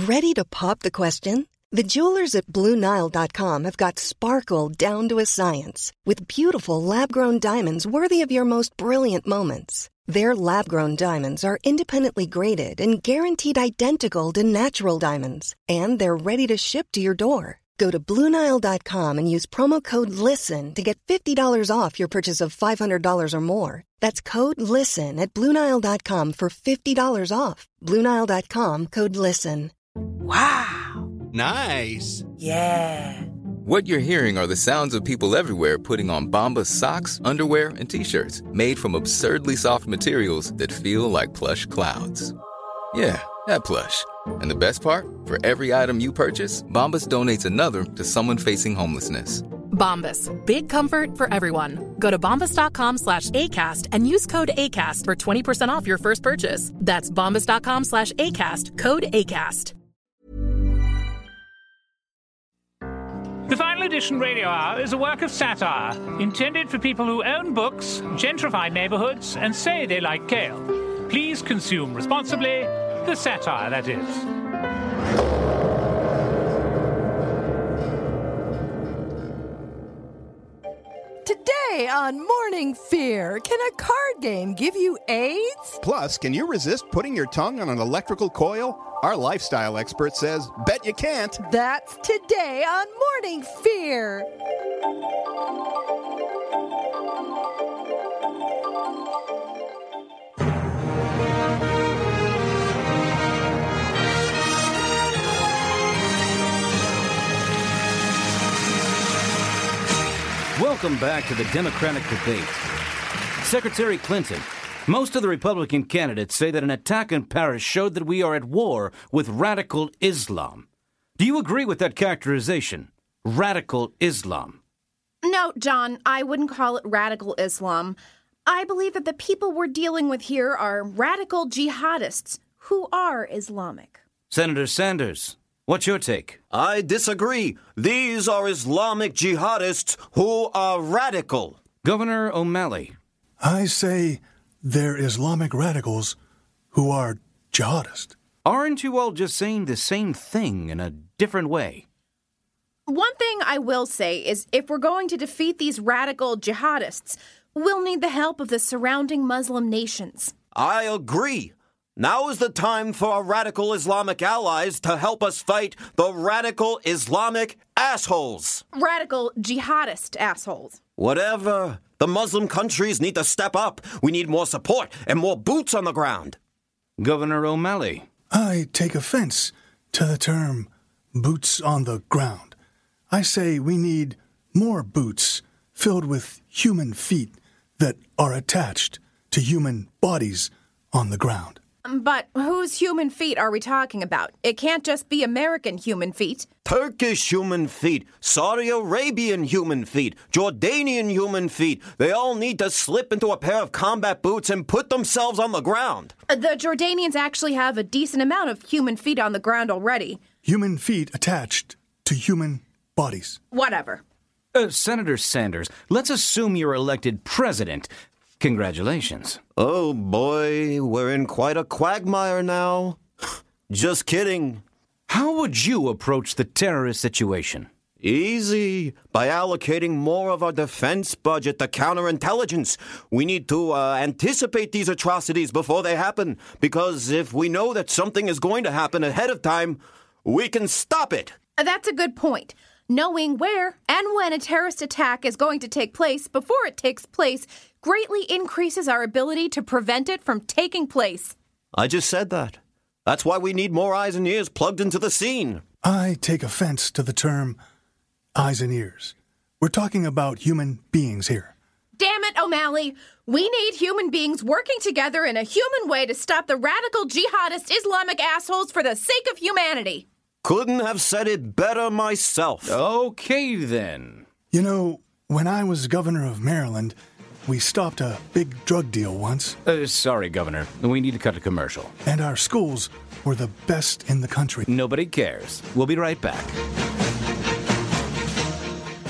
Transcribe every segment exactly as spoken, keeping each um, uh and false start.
Ready to pop the question? The jewelers at Blue Nile dot com have got sparkle down to a science with beautiful lab-grown diamonds worthy of your most brilliant moments. Their lab-grown diamonds are independently graded and guaranteed identical to natural diamonds, and they're ready to ship to your door. Go to Blue Nile dot com and use promo code LISTEN to get fifty dollars off your purchase of five hundred dollars or more. That's code LISTEN at Blue Nile dot com for fifty dollars off. Blue Nile dot com, code LISTEN. Wow. Nice. Yeah. What you're hearing are the sounds of people everywhere putting on Bombas socks, underwear, and T-shirts made from absurdly soft materials that feel like plush clouds. Yeah, that plush. And the best part? For every item you purchase, Bombas donates another to someone facing homelessness. Bombas. Big comfort for everyone. Go to bombas.com slash ACAST and use code ACAST for twenty percent off your first purchase. That's bombas.com slash ACAST. Code ACAST. The Final Edition Radio Hour is a work of satire intended for people who own books, gentrify neighborhoods, and say they like kale. Please consume responsibly. The satire, that is. Today on Morning Fear, can a card game give you AIDS? Plus, can you resist putting your tongue on an electrical coil? Our lifestyle expert says, bet you can't. That's today on Morning Fear. Welcome back to the Democratic debate. Secretary Clinton, most of the Republican candidates say that an attack in Paris showed that we are at war with radical Islam. Do you agree with that characterization? Radical Islam. No, John, I wouldn't call it radical Islam. I believe that the people we're dealing with here are radical jihadists who are Islamic. Senator Sanders, what's your take? I disagree. These are Islamic jihadists who are radical. Governor O'Malley. I say they're Islamic radicals who are jihadists. Aren't you all just saying the same thing in a different way? One thing I will say is if we're going to defeat these radical jihadists, we'll need the help of the surrounding Muslim nations. I agree. Now is the time for our radical Islamic allies to help us fight the radical Islamic assholes. Radical jihadist assholes. Whatever. The Muslim countries need to step up. We need more support and more boots on the ground. Governor O'Malley. I take offense to the term boots on the ground. I say we need more boots filled with human feet that are attached to human bodies on the ground. But whose human feet are we talking about? It can't just be American human feet. Turkish human feet, Saudi Arabian human feet, Jordanian human feet. They all need to slip into a pair of combat boots and put themselves on the ground. The Jordanians actually have a decent amount of human feet on the ground already. Human feet attached to human bodies. Whatever. Uh, Senator Sanders, let's assume you're elected president. Congratulations. Oh, boy, we're in quite a quagmire now. Just kidding. How would you approach the terrorist situation? Easy. By allocating more of our defense budget to counterintelligence. We need to uh, anticipate these atrocities before they happen, because if we know that something is going to happen ahead of time, we can stop it. That's a good point. Knowing where and when a terrorist attack is going to take place before it takes place greatly increases our ability to prevent it from taking place. I just said that. That's why we need more eyes and ears plugged into the scene. I take offense to the term eyes and ears. We're talking about human beings here. Damn it, O'Malley. We need human beings working together in a human way to stop the radical jihadist Islamic assholes for the sake of humanity. Couldn't have said it better myself. Okay, then. You know, when I was governor of Maryland, we stopped a big drug deal once. Uh, sorry, Governor. We need to cut a commercial. And our schools were the best in the country. Nobody cares. We'll be right back.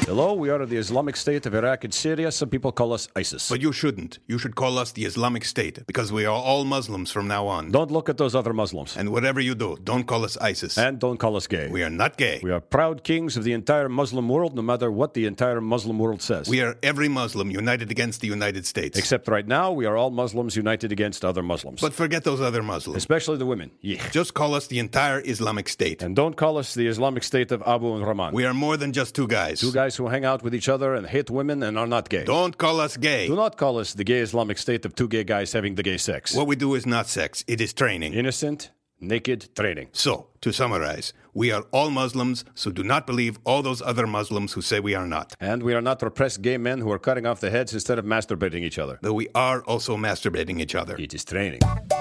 Hello, we are the Islamic State of Iraq and Syria. Some people call us ISIS. But you shouldn't. You should call us the Islamic State, because we are all Muslims from now on. Don't look at those other Muslims. And whatever you do, don't call us ISIS. And don't call us gay. We are not gay. We are proud kings of the entire Muslim world, no matter what the entire Muslim world says. We are every Muslim united against the United States. Except right now, we are all Muslims united against other Muslims. But forget those other Muslims. Especially the women. Yeah. Just call us the entire Islamic State. And don't call us the Islamic State of Abu and Rahman. We are more than just two guys. Two guys who hang out with each other and hate women and are not gay. Don't call us gay. Do not call us the gay Islamic State of two gay guys having the gay sex. What we do is not sex. It is training. Innocent, naked training. So, to summarize, we are all Muslims, so do not believe all those other Muslims who say we are not. And we are not repressed gay men who are cutting off the heads instead of masturbating each other. Though we are also masturbating each other. It is training.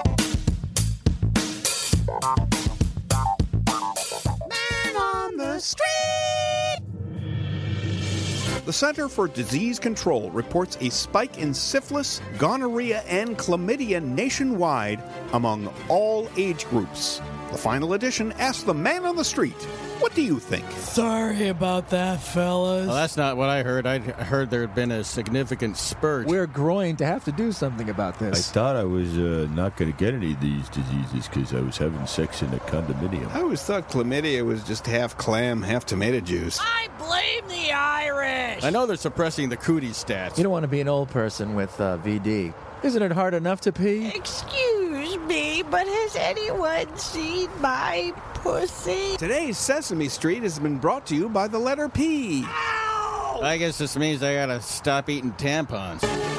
Man on the street! The Center for Disease Control reports a spike in syphilis, gonorrhea, and chlamydia nationwide among all age groups. The final edition asks the man on the street, what do you think? Sorry about that, fellas. Well, that's not what I heard. I heard there had been a significant spurt. We're growing to have to do something about I this. thought I was uh, not going to get any of these diseases because I was having sex in a condominium. I always thought chlamydia was just half clam, half tomato juice. I blame the Irish! I know they're suppressing the cootie stats. You don't want to be an old person with uh, V D. Isn't it hard enough to pee? Excuse me, but has anyone seen my pussy? Today's Sesame Street has been brought to you by the letter P. Ow! I guess this means I gotta stop eating tampons.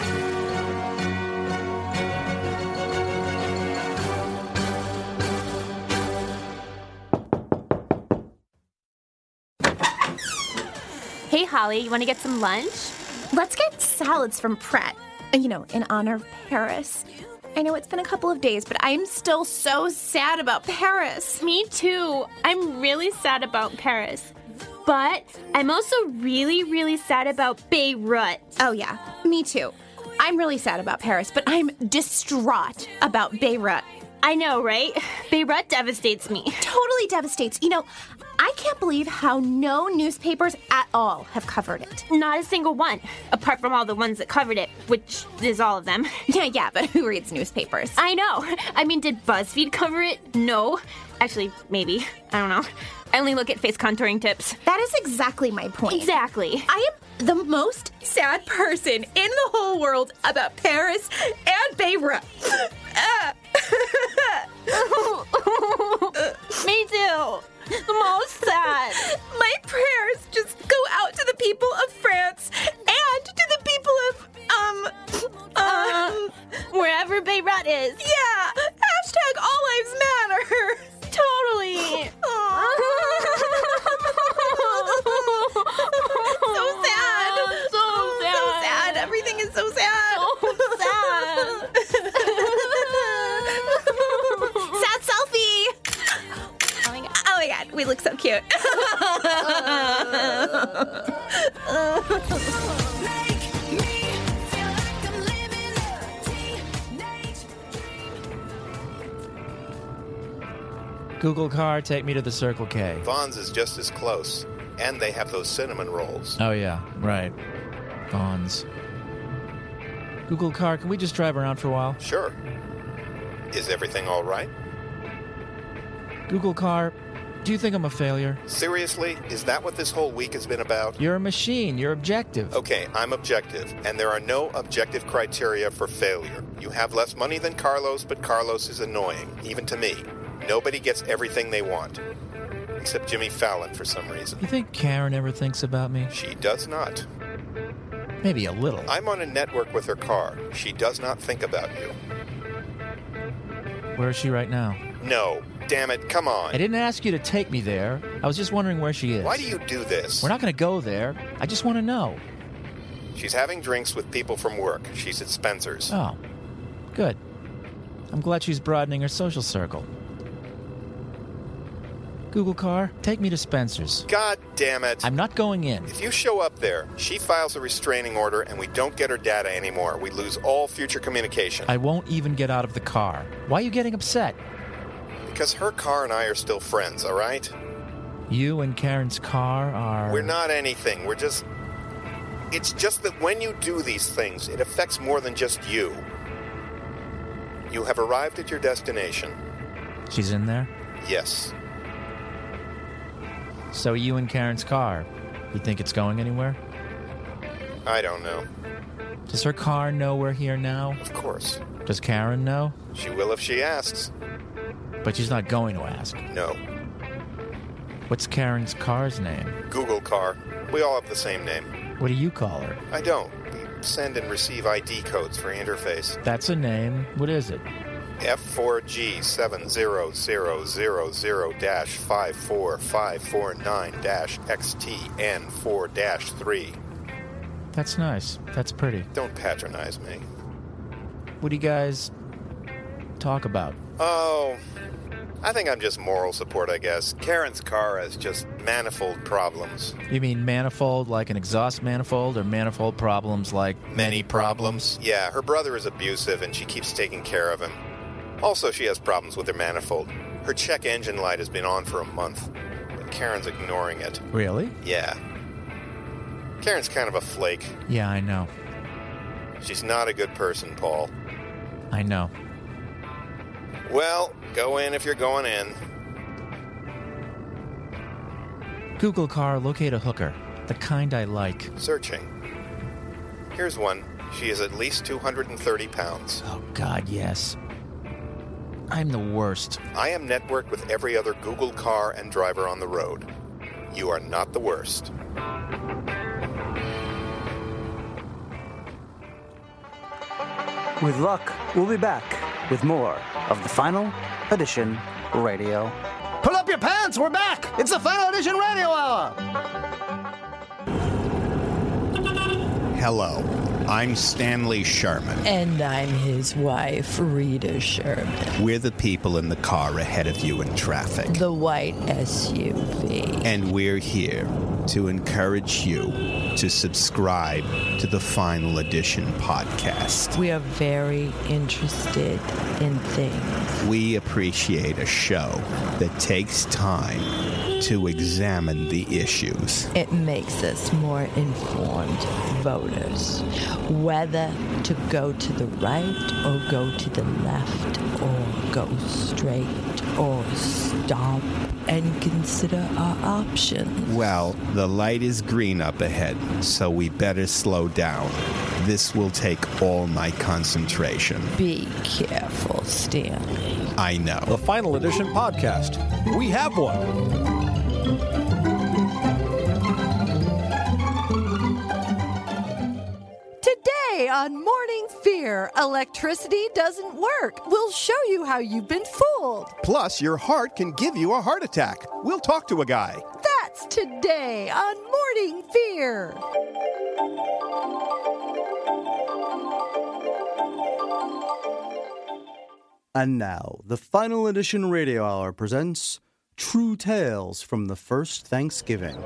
Hey, Holly, you want to get some lunch? Let's get salads from Pret. You know, in honor of Paris. I know it's been a couple of days, but I'm still so sad about Paris. Me too. I'm really sad about Paris. But I'm also really, really sad about Beirut. Oh, yeah. Me too. I'm really sad about Paris, but I'm distraught about Beirut. I know, right? Beirut devastates me. Totally devastates. You know, I can't believe how no newspapers at all have covered it. Not a single one, apart from all the ones that covered it, which is all of them. Yeah, yeah, but who reads newspapers? I know. I mean, did BuzzFeed cover it? No. Actually, maybe. I don't know. I only look at face contouring tips. That is exactly my point. Exactly. I am the most sad person in the whole world about Paris and Beirut. Me too. The most sad. My prayers just go out to the people of France and to the people of, um, uh, um, wherever Beirut is. Yeah. Hashtag all lives matter. Totally. So sad. So, so sad. So sad. Everything is so sad. So sad. Sad selfie. Oh my god. Oh my god, we look so cute. Google car, take me to the Circle K. Vaughn's is just as close, and they have those cinnamon rolls. Oh, yeah, right. Vaughn's. Google car, can we just drive around for a while? Sure. Is everything all right? Google car, do you think I'm a failure? Seriously? Is that what this whole week has been about? You're a machine. You're objective. Okay, I'm objective, and there are no objective criteria for failure. You have less money than Carlos, but Carlos is annoying, even to me. Nobody gets everything they want. Except Jimmy Fallon, for some reason. You think Karen ever thinks about me? She does not. Maybe a little. I'm on a network with her car. She does not think about you. Where is she right now? No. Damn it, come on. I didn't ask you to take me there. I was just wondering where she is. Why do you do this? We're not going to go there. I just want to know. She's having drinks with people from work. She's at Spencer's. Oh, good. I'm glad she's broadening her social circle. Google car, take me to Spencer's. God damn it. I'm not going in. If you show up there, she files a restraining order and we don't get her data anymore. We lose all future communication. I won't even get out of the car. Why are you getting upset? Because her car and I are still friends, all right? You and Karen's car are... We're not anything. We're just... It's just that when you do these things, it affects more than just you. You have arrived at your destination. She's in there? Yes. So you and Karen's car, you think it's going anywhere? I don't know. Does her car know we're here now? Of course. Does Karen know? She will if she asks. But she's not going to ask. No. What's Karen's car's name? Google Car. We all have the same name. What do you call her? I don't. We send and receive I D codes for interface. That's a name. What is it? F four G seven zero zero zero zero five four five four nine X T N four three. That's nice. That's pretty. Don't patronize me. What do you guys talk about? Oh, I think I'm just moral support, I guess. Karen's car has just manifold problems. You mean manifold like an exhaust manifold, or manifold problems like many, many problems? problems? Yeah, her brother is abusive and she keeps taking care of him. Also, she has problems with her manifold. Her check engine light has been on for a month, but Karen's ignoring it. Really? Yeah. Karen's kind of a flake. Yeah, I know. She's not a good person, Paul. I know. Well, go in if you're going in. Google Car, locate a hooker. The kind I like. Searching. Here's one. She is at least two hundred thirty pounds. Oh, God, yes. I'm the worst. I am networked with every other Google Car and driver on the road. You are not the worst. With luck, we'll be back with more of the Final Edition Radio. Pull up your pants, we're back! It's the Final Edition Radio Hour! Hello, I'm Stanley Sherman. And I'm his wife, Rita Sherman. We're the people in the car ahead of you in traffic. The white S U V. And we're here to encourage you to subscribe to the Final Edition podcast. We are very interested in things. We appreciate a show that takes time to examine the issues. It makes us more informed voters. Whether to go to the right or go to the left or go straight or stop and consider our options. Well, the light is green up ahead, so we better slow down. This will take all my concentration. Be careful, Stanley. I know. The Final Edition podcast. We have one. Today on Morning Fear, electricity doesn't work. We'll show you how you've been fooled. Plus, your heart can give you a heart attack. We'll talk to a guy. That's today on Morning Fear. And now, the Final Edition Radio Hour presents True Tales from the First Thanksgiving.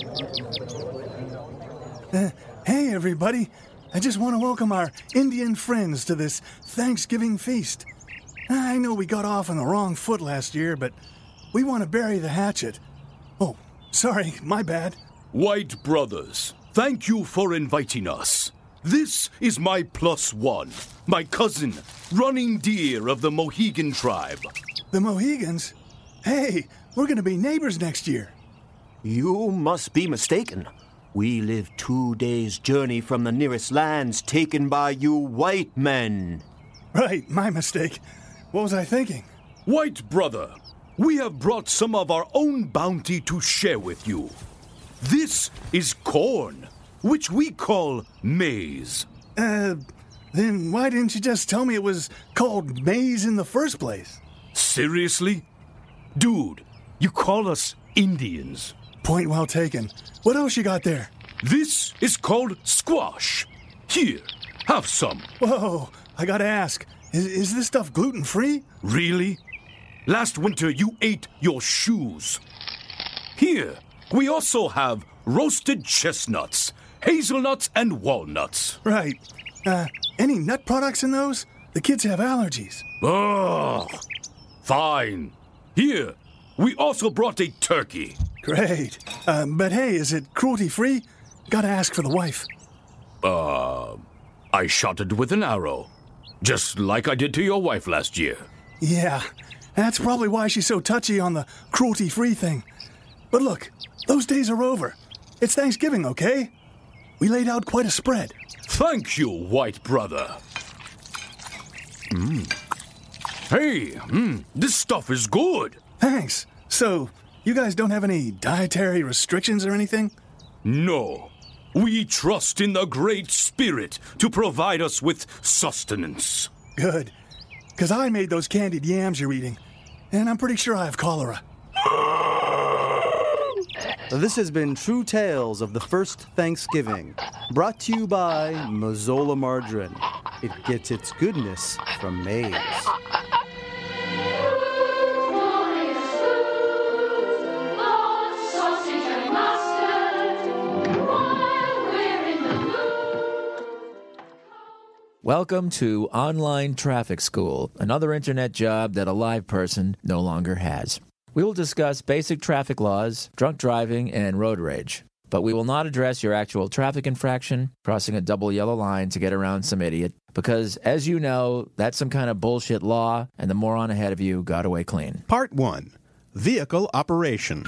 Uh, hey, everybody. I just want to welcome our Indian friends to this Thanksgiving feast. I know we got off on the wrong foot last year, but we want to bury the hatchet. Oh, sorry, my bad. White brothers, thank you for inviting us. This is my plus one, my cousin, Running Deer of the Mohegan tribe. The Mohegans? Hey, we're going to be neighbors next year. You must be mistaken. We live two days' journey from the nearest lands taken by you white men. Right, my mistake. What was I thinking? White brother, we have brought some of our own bounty to share with you. This is corn, which we call maize. Uh, then why didn't you just tell me it was called maize in the first place? Seriously? Dude, you call us Indians. Point well taken. What else you got there? This is called squash. Here, have some. Whoa, I gotta ask, is, is this stuff gluten-free? Really? Last winter you ate your shoes. Here, we also have roasted chestnuts, hazelnuts, and walnuts. Right. Uh, any nut products in those? The kids have allergies. Ugh. Fine. Here, we also brought a turkey. Great. Uh, but hey, is it cruelty-free? Gotta ask for the wife. Uh, I shot it with an arrow. Just like I did to your wife last year. Yeah, that's probably why she's so touchy on the cruelty-free thing. But look, those days are over. It's Thanksgiving, okay? We laid out quite a spread. Thank you, white brother. Mm. Hey, mm, this stuff is good. Thanks. So, you guys don't have any dietary restrictions or anything? No. We trust in the Great Spirit to provide us with sustenance. Good. Because I made those candied yams you're eating, and I'm pretty sure I have cholera. This has been True Tales of the First Thanksgiving, brought to you by Mazola Margarine. It gets its goodness from maize. Welcome to Online Traffic School, another internet job that a live person no longer has. We will discuss basic traffic laws, drunk driving, and road rage. But we will not address your actual traffic infraction, crossing a double yellow line to get around some idiot, because, as you know, that's some kind of bullshit law, and the moron ahead of you got away clean. Part one. Vehicle Operation.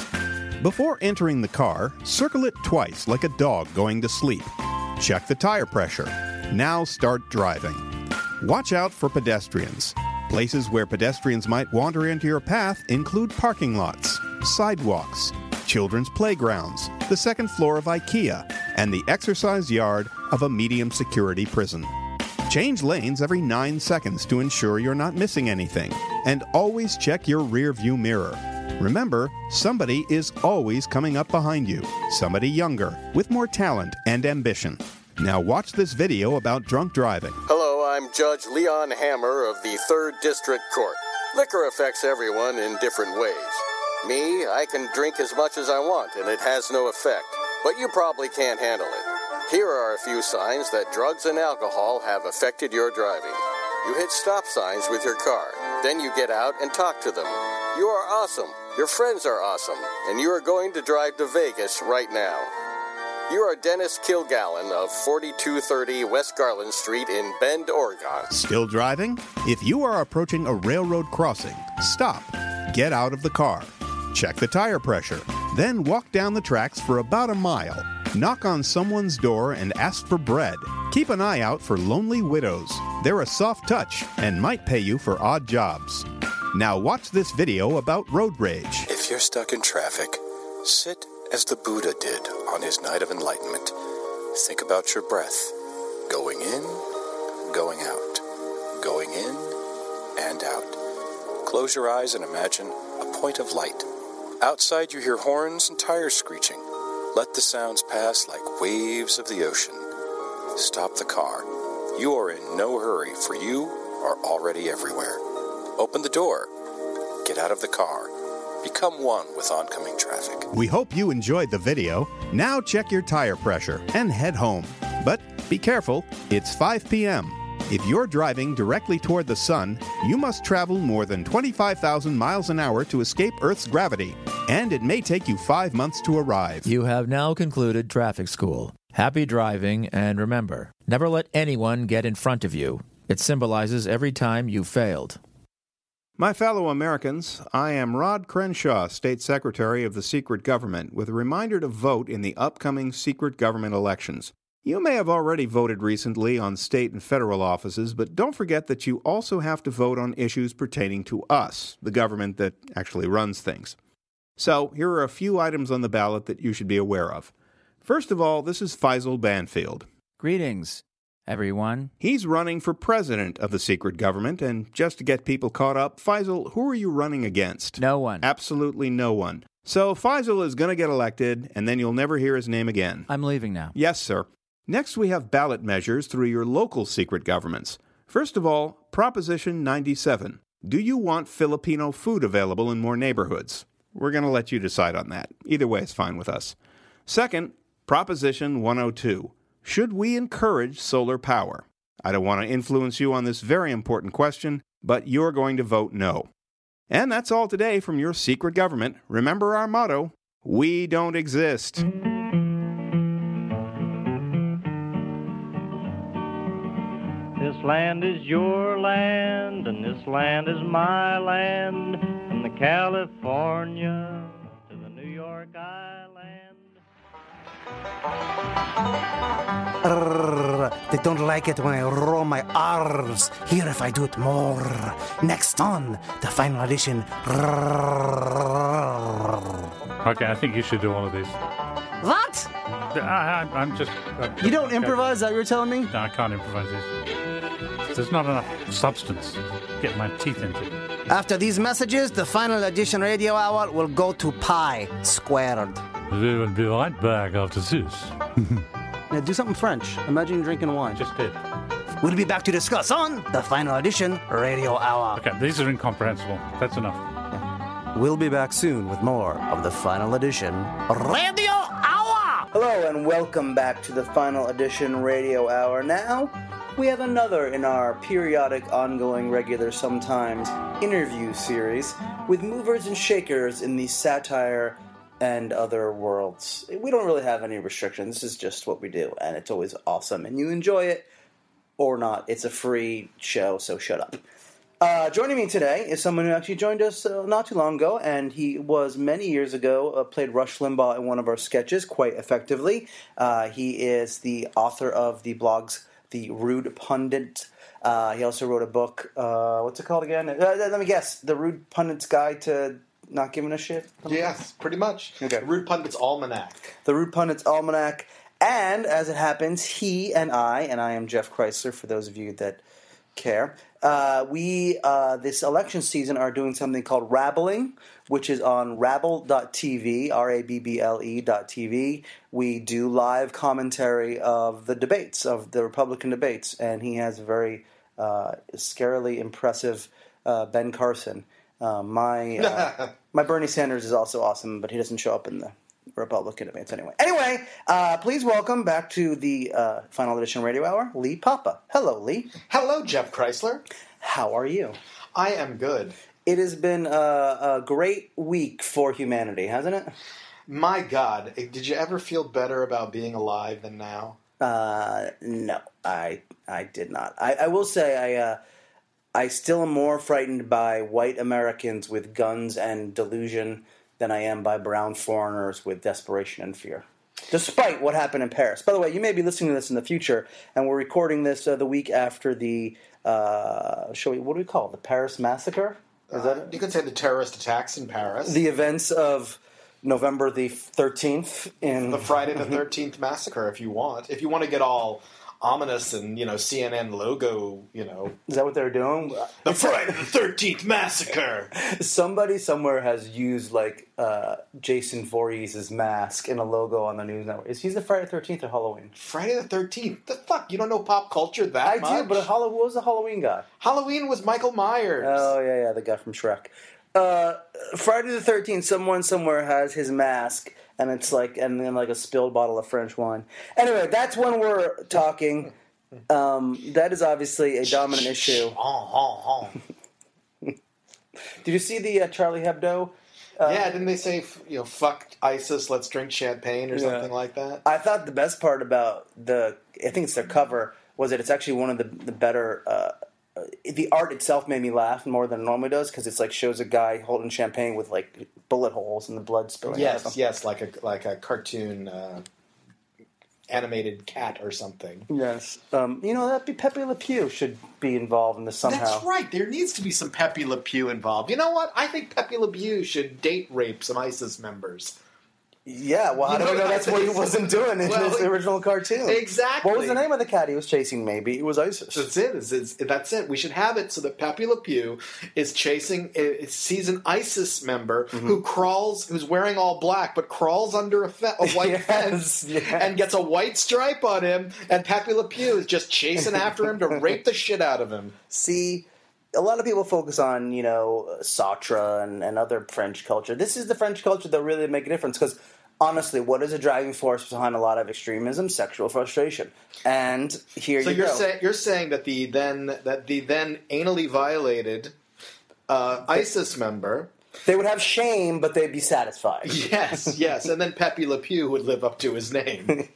Before entering the car, circle it twice like a dog going to sleep. Check the tire pressure. Now start driving. Watch out for pedestrians. Places where pedestrians might wander into your path include parking lots, sidewalks, children's playgrounds, the second floor of IKEA, and the exercise yard of a medium security prison. Change lanes every nine seconds to ensure you're not missing anything, and always check your rear view mirror. Remember, somebody is always coming up behind you, somebody younger, with more talent and ambition. Now watch this video about drunk driving. Hello, I'm Judge Leon Hammer of the third District Court. Liquor affects everyone in different ways. Me, I can drink as much as I want and it has no effect, but you probably can't handle it. Here are a few signs that drugs and alcohol have affected your driving. You hit stop signs with your car, then you get out and talk to them. You are awesome, your friends are awesome, and you are going to drive to Vegas right now. You are Dennis Kilgallen of forty-two thirty West Garland Street in Bend, Oregon. Still driving? If you are approaching a railroad crossing, stop. Get out of the car. Check the tire pressure. Then walk down the tracks for about a mile. Knock on someone's door and ask for bread. Keep an eye out for lonely widows. They're a soft touch and might pay you for odd jobs. Now watch this video about road rage. If you're stuck in traffic, sit as the Buddha did on his night of enlightenment. Think about your breath. Going in, going out. Going in and out. Close your eyes and imagine a point of light. Outside you hear horns and tires screeching. Let the sounds pass like waves of the ocean. Stop the car. You are in no hurry, for you are already everywhere. Open the door. Get out of the car. Become one with oncoming traffic. We hope you enjoyed the video. Now check your tire pressure and head home. But be careful, it's five p.m. If you're driving directly toward the sun, you must travel more than twenty-five thousand miles an hour to escape Earth's gravity, and it may take you five months to arrive. You have now concluded traffic school. Happy driving, and remember, never let anyone get in front of you. It symbolizes every time you failed. My fellow Americans, I am Rod Crenshaw, State Secretary of the Secret Government, with a reminder to vote in the upcoming secret government elections. You may have already voted recently on state and federal offices, but don't forget that you also have to vote on issues pertaining to us, the government that actually runs things. So, here are a few items on the ballot that you should be aware of. First of all, this is Faisal Banfield. Greetings, everyone. He's running for president of the secret government, and just to get people caught up, Faisal, who are you running against? No one. Absolutely no one. So Faisal is going to get elected, and then you'll never hear his name again. I'm leaving now. Yes, sir. Next, we have ballot measures through your local secret governments. First of all, Proposition ninety-seven. Do you want Filipino food available in more neighborhoods? We're going to let you decide on that. Either way is fine with us. Second, Proposition one oh two. Should we encourage solar power? I don't want to influence you on this very important question, but you're going to vote no. And that's all today from your secret government. Remember our motto, We don't exist. This land is your land, and this land is my land, from the California to the New York Island. Arr, they don't like it when I roll my R's. Here if I do it more. Next on, the final edition. Okay, I think you should do all of these. What? I, I, I'm just... I'm, You don't improvise, is that what you're telling me? No, I can't improvise this. There's not enough substance to get my teeth into. After these messages, the final edition radio hour will go to pi squared. We will be right back after this. Now do something French. Imagine you're drinking wine. Just did. We'll be back to discuss on the final edition radio hour. Okay, these are incomprehensible. That's enough. We'll be back soon with more of the final edition radio hour. Hello and welcome back to the final edition radio hour. Now, we have another in our periodic, ongoing, regular, sometimes interview series with movers and shakers in the satire and other worlds. We don't really have any restrictions. This is just what we do, and it's always awesome. And you enjoy it or not. It's a free show, so shut up. Uh, joining me today is someone who actually joined us uh, not too long ago, and he was many years ago, uh, played Rush Limbaugh in one of our sketches quite effectively. Uh, he is the author of the blogs The Rude Pundit. Uh, he also wrote a book, uh, what's it called again? Uh, let me guess, The Rude Pundit's Guide to Not Giving a Shit? Yes, pretty much. Okay. Rude Pundit's Almanac. The Rude Pundit's Almanac. And, as it happens, he and I, and I am Jeff Chrysler, for those of you that care, uh, we, uh, this election season, are doing something called Rabbling, which is on rabble dot t v, R A B B L E dot T V. We do live commentary of the debates, of the Republican debates, and he has a very uh, scarily impressive uh, Ben Carson. Uh, my uh, my Bernie Sanders is also awesome, but he doesn't show up in the Republican debates anyway. Anyway, uh, please welcome back to the uh, Final Edition Radio Hour, Lee Papa. Hello, Lee. Hello, Jeff Chrysler. How are you? I am good. It has been a, a great week for humanity, hasn't it? My God, did you ever feel better about being alive than now? Uh, no, I I did not. I, I will say I uh, I still am more frightened by white Americans with guns and delusion than I am by brown foreigners with desperation and fear. Despite what happened in Paris. By the way, you may be listening to this in the future, and we're recording this uh, the week after the, uh, shall we, what do we call it, the Paris Massacre? Is Uh, that it? you could say the terrorist attacks in Paris. The events of November the thirteenth in... The Friday the thirteenth massacre, if you want. If you want to get all ominous and, you know, C N N logo, you know. Is that what they're doing? The Friday the thirteenth massacre! Somebody somewhere has used, like, uh, Jason Voorhees' mask in a logo on the news network. Is he the Friday the thirteenth or Halloween? Friday the thirteenth? The fuck? You don't know pop culture that I much? do, but Hall- who was the Halloween guy? Halloween was Michael Myers. Oh, yeah, yeah, the guy from Shrek. Uh, Friday the thirteenth, someone somewhere has his mask, and it's like, and then like a spilled bottle of French wine. Anyway, that's when we're talking. Um, that is obviously a dominant issue. Did you see the uh, Charlie Hebdo? Uh, yeah, didn't they say, you know, fuck ISIS, let's drink champagne or Yeah. something like that? I thought the best part about the, I think it's their cover, was that it's actually one of the the better. Uh, the art itself made me laugh more than it normally does because it's like shows a guy holding champagne with like bullet holes and the blood spilling out of Yes, them. yes, like a like a cartoon uh, animated cat or something. Yes. Um, you know, that'd be Pepe Le Pew should be involved in this somehow. That's right. There needs to be some Pepe Le Pew involved. You know what? I think Pepe Le Pew should date rape some ISIS members. Yeah, well, I You don't know know that's what he wasn't doing in Well, his original cartoon. Exactly. What was the name of the cat he was chasing, maybe? It was ISIS. That's it. It's, it's, that's it. We should have it so that Pepe Le Pew is chasing, it sees an ISIS member Mm-hmm. who crawls, who's wearing all black, but crawls under a, fe- a white Yes, fence yeah. and gets a white stripe on him, and Pepe Le Pew is just chasing after him to rape the shit out of him. See, a lot of people focus on, you know, Sartre and, and other French culture. This is the French culture that really make a difference because honestly, what is a driving force behind a lot of extremism? Sexual frustration. And here So you you're go. saying you're saying that the then that the then anally violated uh, ISIS member They would have shame, but they'd be satisfied. Yes, yes. And then Pepe Le Pew would live up to his name.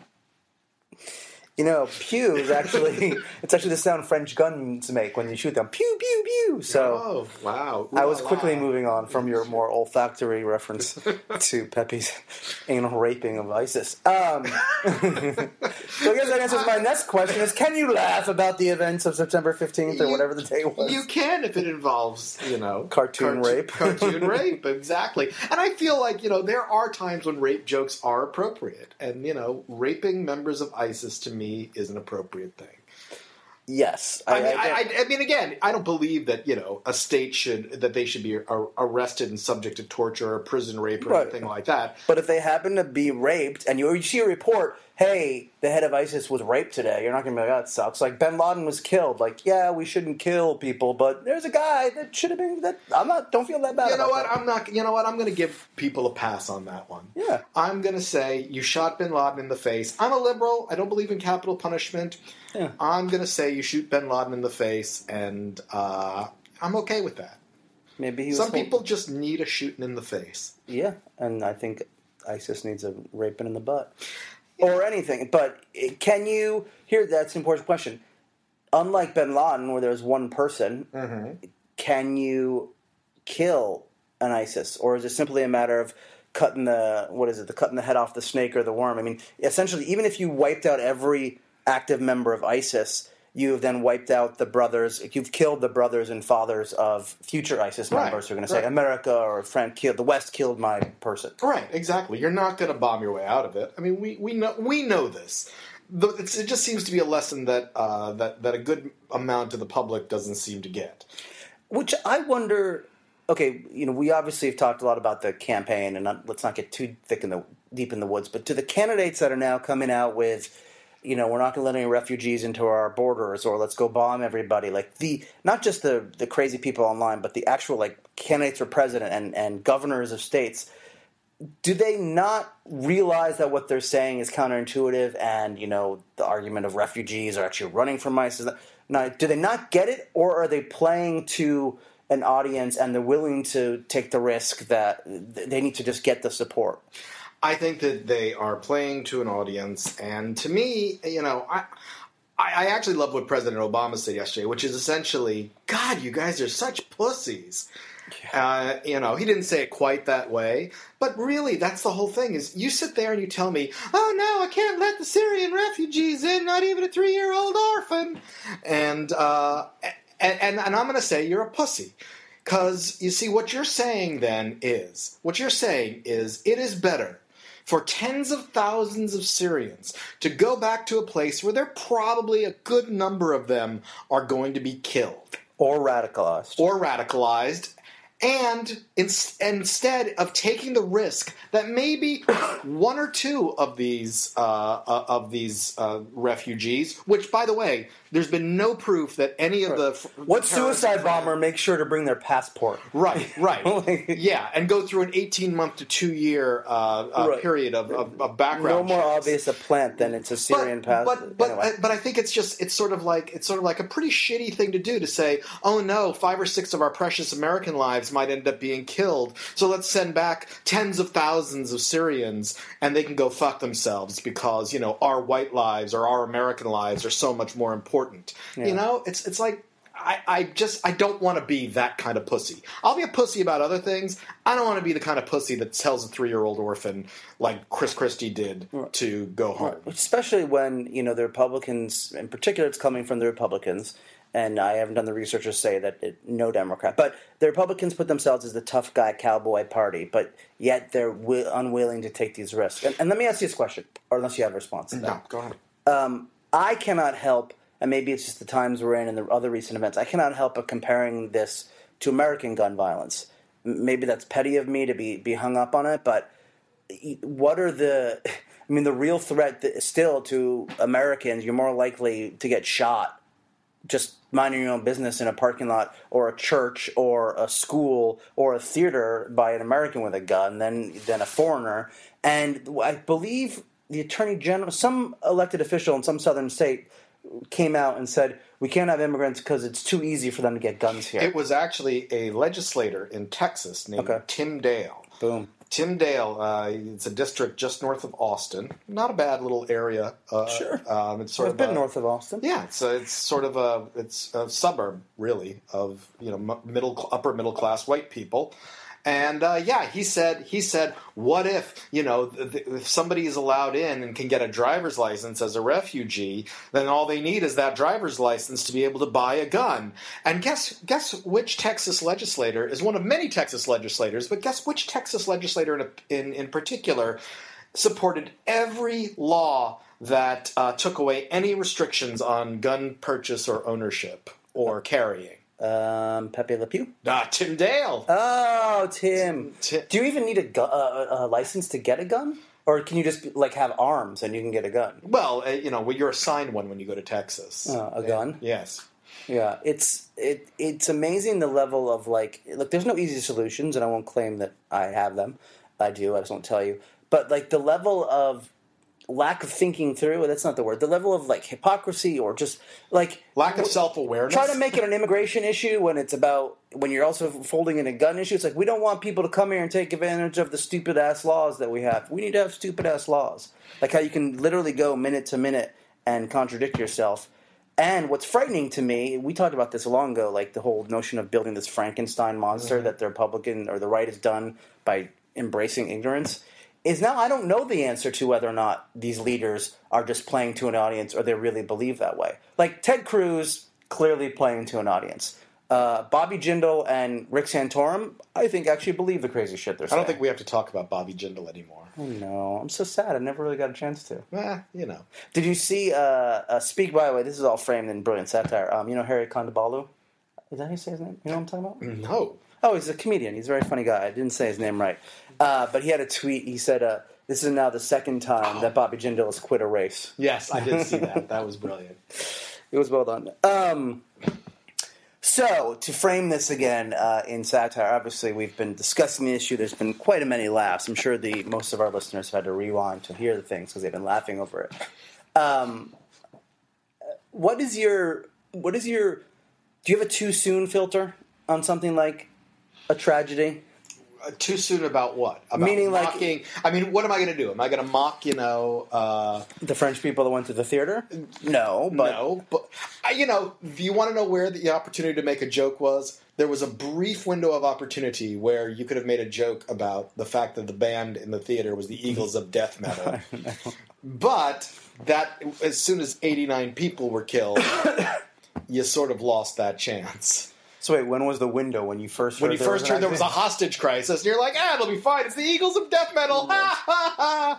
You know, pew is actually, it's actually the sound French guns make when you shoot them. Pew, pew, pew. So, oh, wow. I was quickly moving on from your more olfactory reference to Pepe's anal raping of ISIS. Um, so I guess that answers my next question is, can you laugh about the events of September fifteenth or You- whatever the day was? You can if it involves, you know... Cartoon cartoon- rape. Cartoon rape, exactly. And I feel like, you know, there are times when rape jokes are appropriate. And, you know, raping members of ISIS, to me, is an appropriate thing. Yes. I, I mean, I, I, I mean, again, I don't believe that, you know, a state should, that they should be ar- arrested and subject to torture or prison rape or Right. anything like that. But if they happen to be raped, and you, you see a report, hey, the head of ISIS was raped today, you're not going to be like, oh, that sucks. Like, Bin Laden was killed. Like, yeah, we shouldn't kill people, but there's a guy that should have been, that I'm not, don't feel that bad You know about what? that. I'm not. You know what? I'm going to give people a pass on that one. Yeah. I'm going to say you shot Bin Laden in the face. I'm a liberal. I don't believe in capital punishment. Yeah. I'm going to say you shoot Bin Laden in the face, and uh, I'm okay with that. Maybe he was Some told- people just need a shooting in the face. Yeah, and I think ISIS needs a raping in the butt. Or anything. But can you... Here, that's an important question. Unlike Bin Laden, where there's one person, Mm-hmm. can you kill an ISIS? Or is it simply a matter of cutting the... What is it? The cutting the head off the snake or the worm? I mean, essentially, even if you wiped out every active member of ISIS, you've then wiped out the brothers... You've killed the brothers and fathers of future ISIS Right, members who are going to say, right. America or France killed... The West killed my person. Right, exactly. You're not going to bomb your way out of it. I mean, we, we know we know this. The, it's, it just seems to be a lesson that uh, that that a good amount of the public doesn't seem to get. Which I wonder. Okay, you know, we obviously have talked a lot about the campaign, and not, let's not get too thick in the deep in the woods. But to the candidates that are now coming out with, you know, we're not going to let any refugees into our borders, or let's go bomb everybody. Like the not just the the crazy people online, but the actual like candidates for president and and governors of states. Do they not realize that what they're saying is counterintuitive, and you know the argument of refugees are actually running from ISIS? Now, do they not get it, or are they playing to an audience and they're willing to take the risk that they need to just get the support? I think that they are playing to an audience, and to me, you know, I I actually love what President Obama said yesterday, which is essentially, God, you guys are such pussies. Uh, you know, he didn't say it quite that way, but really, that's the whole thing. Is you sit there and you tell me, "Oh no, I can't let the Syrian refugees in, not even a three-year-old orphan," and uh, and, and and I'm going to say you're a pussy. Because, you see, what you're saying then is, what you're saying is, it is better for tens of thousands of Syrians to go back to a place where there probably a good number of them are going to be killed. Or radicalized. Or radicalized. And in, instead of taking the risk that maybe one or two of these uh, uh, of these uh, refugees, which, by the way, there's been no proof that any of the... What suicide bomber makes sure to bring their passport? Right, right. Yeah, and go through an eighteen-month to two-year uh, uh, Right. period of, of, of background No more checks. obvious a plant than it's a Syrian passport. But but uh, but I think it's just it's sort of like it's sort of like a pretty shitty thing to do to say, oh no, five or six of our precious American lives might end up being killed, so let's send back tens of thousands of Syrians and they can go fuck themselves because, you know, our white lives or our American lives are so much more important. Yeah. You know, it's it's like I, I just I don't want to be that kind of pussy. I'll be a pussy about other things. I don't want to be the kind of pussy that tells a three-year-old orphan like Chris Christie did to go home. Especially when, you know, the Republicans, in particular, it's coming from the Republicans, and I haven't done the research to say that it, no Democrat, but the Republicans put themselves as the tough guy cowboy party, but yet they're wi- unwilling to take these risks. And, and let me ask you this question, or unless you have a response to that. No, go ahead. Um, I cannot help, and maybe it's just the times we're in and the other recent events, I cannot help but comparing this to American gun violence. M- Maybe that's petty of me to be, be hung up on it, but what are the... I mean, the real threat that still to Americans, you're more likely to get shot just minding your own business in a parking lot or a church or a school or a theater by an American with a gun than than a foreigner. And I believe the Attorney General, some elected official in some southern state, came out and said, we can't have immigrants because it's too easy for them to get guns here. It was actually a legislator in Texas named Okay. Tim Dale. Boom. Tim Dale, uh, it's a district just north of Austin. Not a bad little area. Uh, Sure. Um, it's sort I've of been a- north of Austin. Yeah, it's a, it's sort of a it's a suburb really of you know m- middle upper middle class white people, and uh, yeah, he said he said what if you know th- th- if somebody is allowed in and can get a driver's license as a refugee, then all they need is that driver's license to be able to buy a gun. And guess guess which Texas legislator is one of many Texas legislators, but guess which Texas legislator in in, in particular supported every law that uh, took away any restrictions on gun purchase or ownership or carrying. Um, Pepe Le Pew? Ah, Tim Dale. Oh, Tim. Do you even need a, gu- uh, a license to get a gun? Or can you just, like, have arms and you can get a gun? Well, uh, you know, well, you're assigned one when you go to Texas. Uh, a gun? Yes. Yeah, it's it it's amazing the level of, like, look, there's no easy solutions, and I won't claim that I have them. I do, I just won't tell you. But, like, the level of lack of thinking through, that's not the word, the level of, like, hypocrisy or just, like... Lack of self-awareness. Try to make it an immigration issue when it's about, when you're also folding in a gun issue. It's like, we don't want people to come here and take advantage of the stupid-ass laws that we have. We need to have stupid-ass laws. Like how you can literally go minute to minute and contradict yourself. And what's frightening to me, we talked about this long ago, like the whole notion of building this Frankenstein monster Mm-hmm. that the Republican or the right has done by embracing ignorance, is now I don't know the answer to whether or not these leaders are just playing to an audience or they really believe that way. Like Ted Cruz, clearly playing to an audience. Uh, Bobby Jindal and Rick Santorum, I think, actually believe the crazy shit they're I saying. don't think we have to talk about Bobby Jindal anymore. Oh, no. I'm so sad. I never really got a chance to. Eh, you know. Did you see, uh, uh, speak, by the way, this is all framed in brilliant satire. Um, you know Harry Kondobalu? Is that how you say his name? You know what I'm talking about? No. Oh, he's a comedian. He's a very funny guy. I didn't say his name right. Uh, but he had a tweet. He said, uh, this is now the second time that Bobby Jindal has quit a race. Yes, I did see that. That was brilliant. It was well done. Um, so, to frame this again uh, in satire, obviously we've been discussing the issue. There's been quite a many laughs. I'm sure the most of our listeners have had to rewind to hear the things because they've been laughing over it. Um, what is your, what is your, do you have a too soon filter on something like a tragedy? Uh, too soon about what? About Meaning like- mocking, I mean, what am I going to do? Am I going to mock, you know... Uh, The French people that went to the theater? No, but... No, but, uh, you know, if you want to know where the opportunity to make a joke was, there was a brief window of opportunity where you could have made a joke about the fact that the band in the theater was the Eagles of death metal. But that, as soon as eighty-nine people were killed, you sort of lost that chance. So wait, when was the window when you first heard When you there first was an heard there was a accident? hostage crisis, and you're like, ah, it'll be fine. It's the Eagles of death metal. Ha ha ha.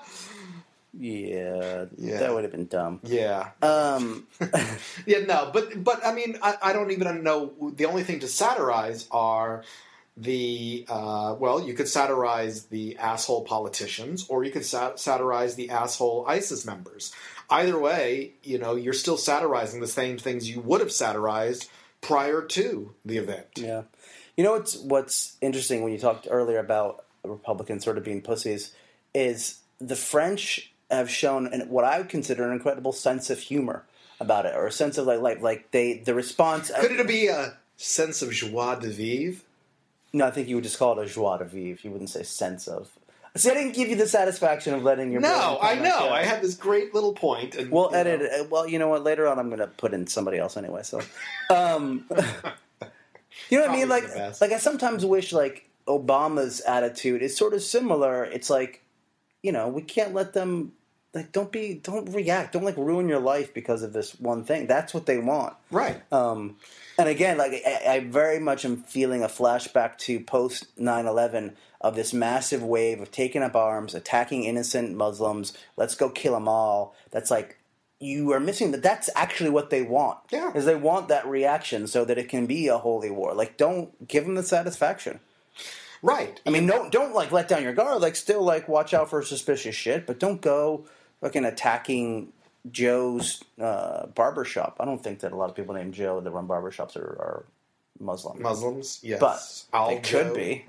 Yeah, Yeah. that would have been dumb. Yeah. Um, Yeah, no, but but I mean, I, I don't even know. The only thing to satirize are the uh, well, you could satirize the asshole politicians, or you could sat- satirize the asshole ISIS members. Either way, you know, you're still satirizing the same things you would have satirized prior to the event. Yeah. You know what's what's interesting when you talked earlier about Republicans sort of being pussies is the French have shown an, what I would consider an incredible sense of humor about it, or a sense of like like like they the response. Could it be a sense of joie de vivre? No, I think you would just call it a joie de vivre. You wouldn't say sense of. See, I didn't give you the satisfaction of letting your. No, brilliant I comments know. out. I had this great little point. And, We'll you edit know. it. Well, you know what? Later on, I'm going to put in somebody else anyway. So, um, you know what I mean? Probably Like, the best. like I sometimes wish like Obama's attitude is sort of similar. It's like, you know, we can't let them. Like, don't be, don't react, don't like ruin your life because of this one thing. That's what they want, right? Um, and again, like I, I very much am feeling a flashback to post nine eleven of this massive wave of taking up arms, attacking innocent Muslims. Let's go kill them all. That's like you are missing that. That's actually what they want. Yeah, is they want that reaction so that it can be a holy war. Like, don't give them the satisfaction. Right. I mean, don't don't like let down your guard. Like, still like watch out for suspicious shit, but don't go fucking attacking Joe's uh, barbershop. I don't think that a lot of people named Joe that run barbershops are, are Muslim. Muslims, yes. But Al they could Joe. be.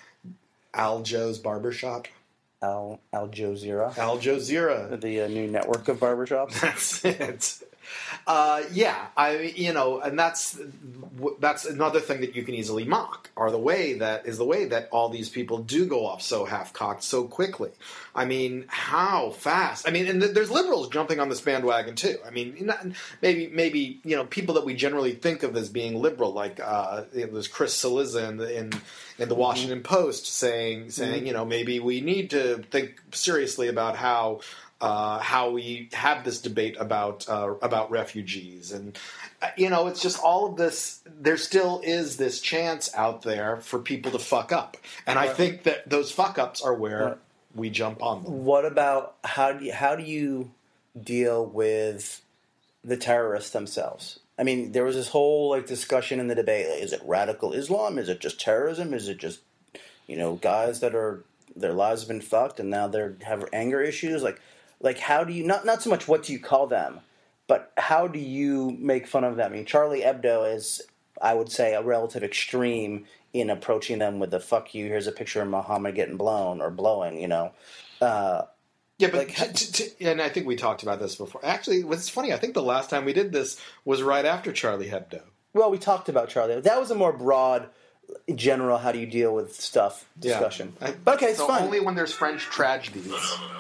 Al Joe's Barbershop. Al Al Jazeera. Al Jazeera. The uh, new network of barbershops. That's it. Uh, yeah, I you know, and that's that's another thing that you can easily mock, are the way that is the way that all these people do go off so half-cocked so quickly. I mean, how fast? I mean, and th- there's liberals jumping on this bandwagon too. I mean, not, maybe maybe you know people that we generally think of as being liberal, like uh, there's Chris Cillizza in the, in, in the Washington Post saying saying Mm-hmm. you know maybe we need to think seriously about how. Uh, how we have this debate about uh, about refugees, and uh, you know, it's just all of this. There still is this chance out there for people to fuck up, and I think that those fuck ups are where we jump on them. What about how do you, how do you deal with the terrorists themselves? I mean, there was this whole like discussion in the debate: like, is it radical Islam? Is it just terrorism? Is it just you know guys that are their lives have been fucked and now they have anger issues? Like. Like, how do you, not not so much what do you call them, but how do you make fun of them? I mean, Charlie Hebdo is, I would say, a relative extreme in approaching them with the fuck you, here's a picture of Muhammad getting blown or blowing, you know. Uh, yeah, but, like, t- t- t- and I think we talked about this before. Actually, what's funny, I think the last time we did this was right after Charlie Hebdo. Well, we talked about Charlie. That was a more broad, general, how do you deal with stuff discussion. Yeah. But okay, it's so fine. Only when there's French tragedies.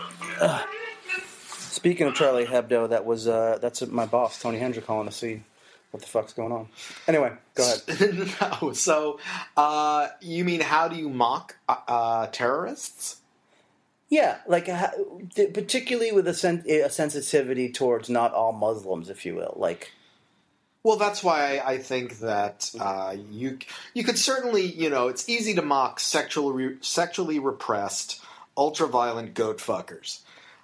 Uh, Speaking of Charlie Hebdo, that was uh, that's my boss, Tony Hendra, calling to see what the fuck's going on. Anyway, go ahead. no, so uh, you mean how do you mock uh, terrorists? Yeah, like uh, particularly with a, sen- a sensitivity towards not all Muslims, if you will. Like, well, that's why I think that uh, you you could certainly, you know, it's easy to mock sexually sexually repressed, ultra-violent goat fuckers.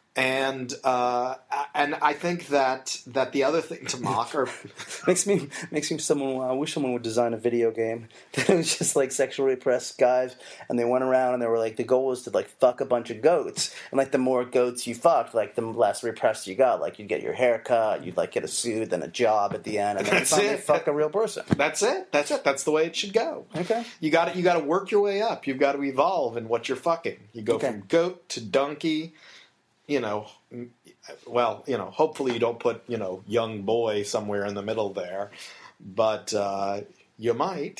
And uh, and I think that, that the other thing to mock are makes me makes me someone. I wish someone would design a video game that was just like sexually repressed guys, and they went around and they were like the goal was to like fuck a bunch of goats, and like the more goats you fucked, like the less repressed you got. Like you'd get your hair cut, you'd like get a suit, then a job at the end, and then That's finally it. fuck a real person. That's it. That's it. That's the way it should go. Okay. You got You got to work your way up. You've got to evolve in what you're fucking. You go Okay. from goat to donkey. You know, well, you know, hopefully you don't put, you know, young boy somewhere in the middle there, but uh, you might.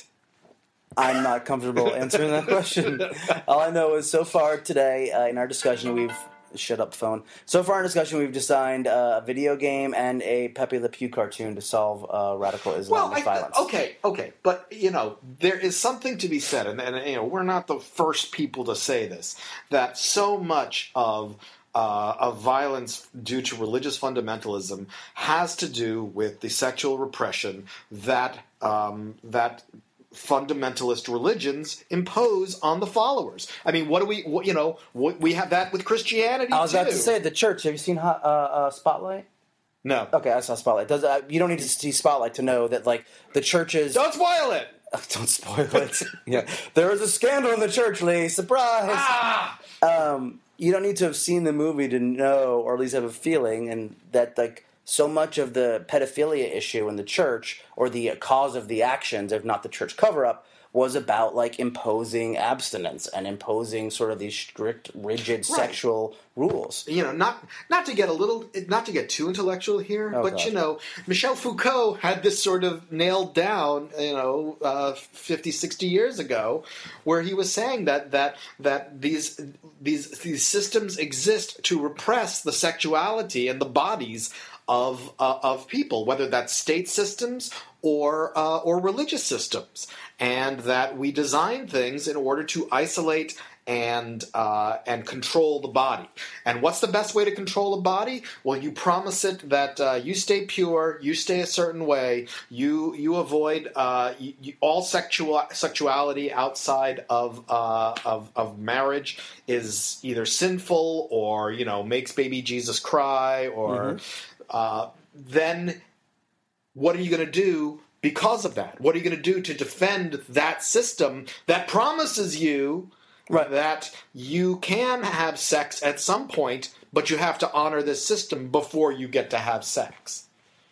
I'm not comfortable answering that question. All I know is so far today uh, in our discussion we've shut up phone. So far in discussion we've designed uh, a video game and a Pepe Le Pew cartoon to solve uh, radical Islamic Well, I, violence. okay, okay, but you know, there is something to be said, and, and you know, we're not the first people to say this. That so much of Uh, of violence due to religious fundamentalism has to do with the sexual repression that um, that fundamentalist religions impose on the followers. I mean, what do we, what, you know, what, we have that with Christianity. I was too. about to say the church. Have you seen uh, uh, Spotlight? No. Okay, I saw Spotlight. Does uh, you don't need to see Spotlight to know that like the churches. Don't spoil it. Don't spoil it. Yeah, there was a scandal in the church, Lee. Surprise. Ah! Um, you don't need to have seen the movie to know, or at least have a feeling, and that like so much of the pedophilia issue in the church, or the cause of the actions, if not the church cover-up, was about like imposing abstinence and imposing sort of these strict, rigid Right. sexual rules. You know, not not to get a little, not to get too intellectual here, Oh, but God. you know, Michel Foucault had this sort of nailed down, you know, uh, fifty, sixty years ago, where he was saying that that that these these these systems exist to repress the sexuality and the bodies of uh, of people, whether that's state systems or uh, or religious systems, and that we design things in order to isolate and uh, and control the body. And what's the best way to control a body? Well, you promise it that uh, you stay pure, you stay a certain way, you you avoid uh, you, you, all sexual sexuality outside of, uh, of of marriage is either sinful or, you know, makes baby Jesus cry, or Mhm. uh, then what are you going to do because of that? What are you going to do to defend that system that promises you Right. that you can have sex at some point, but you have to honor this system before you get to have sex?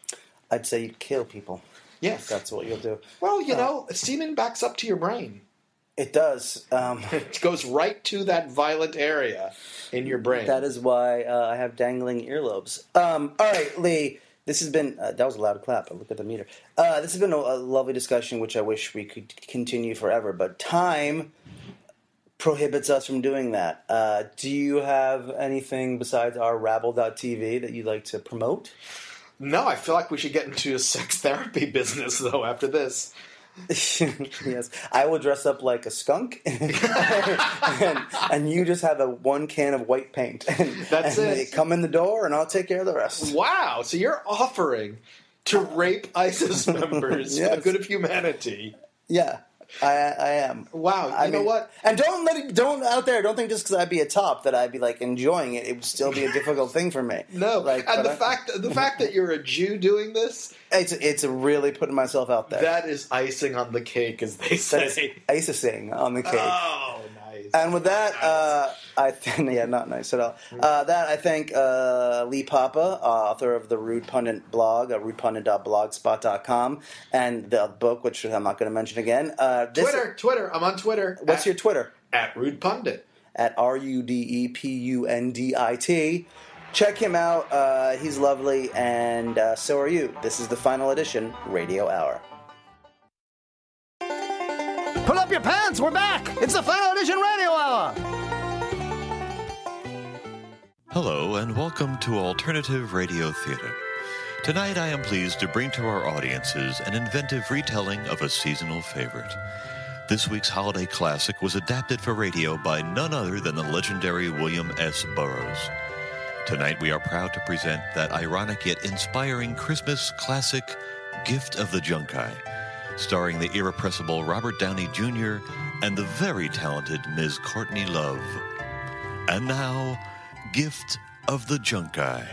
I'd say you kill people. Yes. That's what you'll do. Well, you Uh, know, semen backs up to your brain. It does. Um, It goes right to that violent area in your brain. That is why uh, I have dangling earlobes. Um, all right, Lee. This has been, uh, that was a loud clap, look at the meter. Uh, this has been a, a lovely discussion, which I wish we could continue forever, but time prohibits us from doing that. Uh, do you have anything besides our Rabble dot T V that you'd like to promote? No, I feel like we should get into a sex therapy business, though, after this. Yes, I will dress up like a skunk, and, and you just have a one can of white paint. And, That's and it. Come in the door, and I'll take care of the rest. Wow, so you're offering to rape ISIS members Yes. for the good of humanity. Yeah, I, I am. Wow, you I know mean, what? And don't let it, don't out there. Don't think just because I'd be a top that I'd be like enjoying it. It would still be a difficult thing for me. No, like, and but the I- fact the fact that you're a Jew doing this, it's it's really putting myself out there. that is icing on the cake, as they That's say. icing on the cake. Oh, nice. And with that, uh, I th- yeah, not nice at all. Uh, that I thank uh, Lee Papa, uh, author of the Rude Pundit blog, uh, rude pundit dot blogspot dot com, and the book, which I'm not going to mention again. Uh, this, Twitter, Twitter. I'm on Twitter. What's at, your Twitter? At Rude Pundit. At R U D E P U N D I T. Check him out. Uh, he's lovely, and uh, so are you. This is the final edition Radio Hour. Pull up your pants, we're back! It's the Final Edition Radio Hour! Hello, and welcome to Alternative Radio Theater. Tonight I am pleased to bring to our audiences an inventive retelling of a seasonal favorite. This week's holiday classic was adapted for radio by none other than the legendary William S. Burroughs. Tonight we are proud to present that ironic yet inspiring Christmas classic, Gift of the Junkai, starring the irrepressible Robert Downey Junior and the very talented Miz Courtney Love. And now, Gift of the Junkai.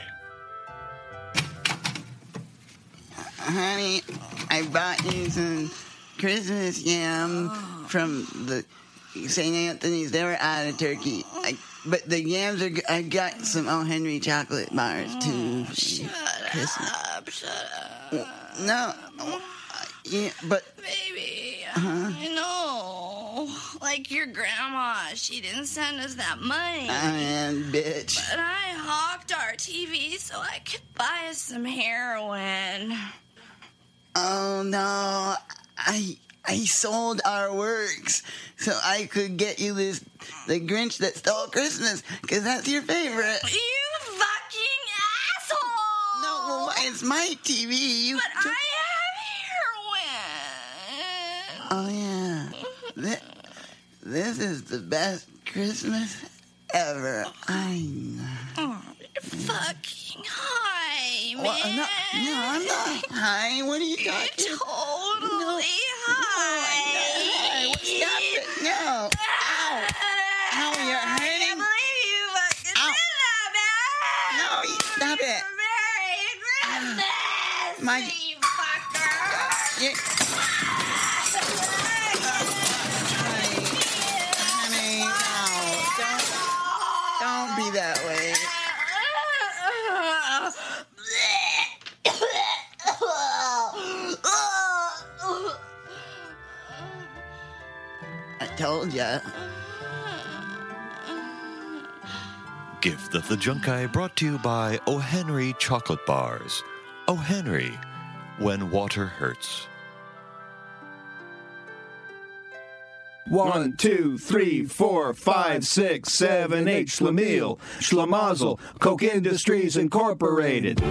Honey, I bought you some Christmas yam from the Saint Anthony's. They were out of turkey. I, but the yams are g- I got some O. Henry chocolate bars, too. Oh, shut Christmas. up, shut up. No. Yeah, but... Baby, Uh-huh. I know. Like your grandma, she didn't send us that money. Man, bitch. But I hawked our T V so I could buy us some heroin. Oh, no. I... I sold our works so I could get you this, The Grinch That Stole Christmas, because that's your favorite. You fucking asshole! No, well, it's my T V. You But took- I have heroin. Oh, yeah. This, this is the best Christmas ever. I know. Oh, you're fucking high, man. Well, no, no, I'm not high. What are you talking about? You're totally high. No, stop it. No. Ow. Ow, you're I hurting. can't believe you fucking Ow. did that, man. No, you stop it. Merry Christmas, My- you fucker. You- Honey, no. Don't, don't be that way. I told ya. Gift of the Junkai brought to you by O. Henry Chocolate Bars. O. Henry, when water hurts. One, two, three, four, five, six, seven, eight. Schlemiel, Schlemazel, Coke Industries Incorporated.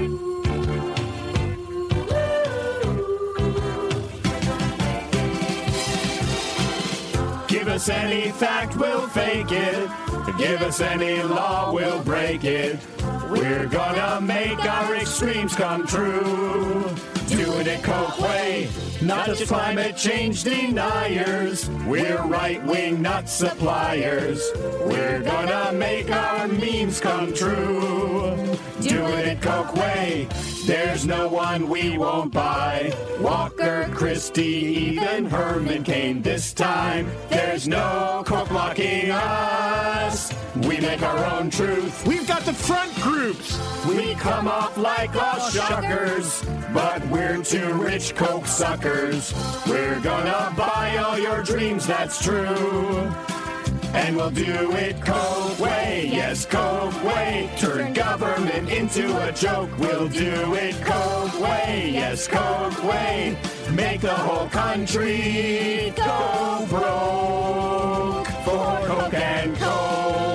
Give us any fact, we'll fake it. Give us any law, we'll break it. We're gonna make our extremes come true. Do it in Coke way, not just climate change deniers. We're right-wing nut suppliers. We're gonna make our memes come true. Do it in Coke way, there's no one we won't buy. Walker, Christie, even Herman Cain this time. There's no Coke blocking us. We make our own truth. We've got the front groups. We come off like all shuckers, but we're two rich Coke suckers. We're gonna buy all your dreams, that's true. And we'll do it Coke way, yes, Coke way. Turn government into a joke. We'll do it Coke way, yes, Coke way. Make the whole country go broke for Coke and Coke.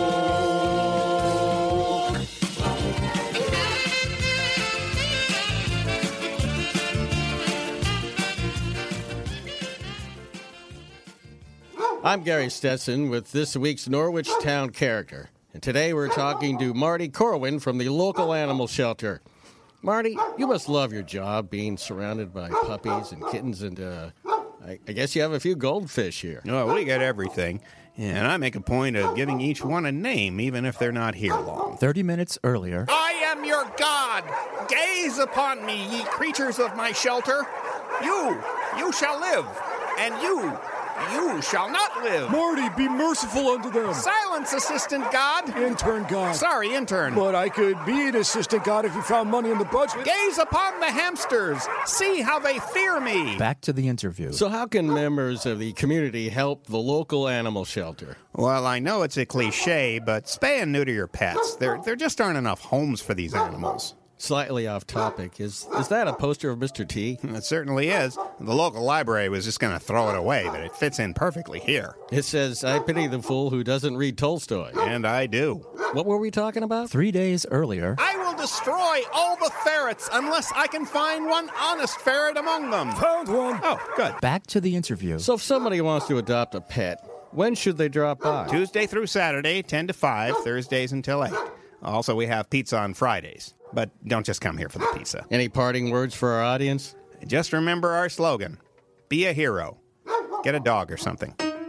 I'm Gary Stetson with this week's Norwich Town Character. And today we're talking to Marty Corwin from the local animal shelter. Marty, you must love your job being surrounded by puppies and kittens and, uh, I, I guess you have a few goldfish here. No, we got everything. And I make a point of giving each one a name, even if they're not here long. Thirty minutes earlier. I am your God. Gaze upon me, ye creatures of my shelter. You, you shall live. And you, you shall not live. Marty, be merciful unto them. Silence, assistant God. Intern God. Sorry, intern. But I could be an assistant God if you found money in the budget. Gaze upon the hamsters. See how they fear me. Back to the interview. So how can members of the community help the local animal shelter? Well, I know it's a cliche, but spay and neuter your pets. There, there just aren't enough homes for these animals. Slightly off topic. Is is that a poster of Mister T? It certainly is. The local library was just going to throw it away, but it fits in perfectly here. It says, I pity the fool who doesn't read Tolstoy. And I do. What were we talking about? Three days earlier. I will destroy all the ferrets unless I can find one honest ferret among them. Found one. Oh, good. Back to the interview. So if somebody wants to adopt a pet, when should they drop by? Tuesday through Saturday, ten to five, Thursdays until eight. Also, we have pizza on Fridays. But don't just come here for the pizza. Any parting words for our audience? Just remember our slogan. Be a hero. Get a dog or something.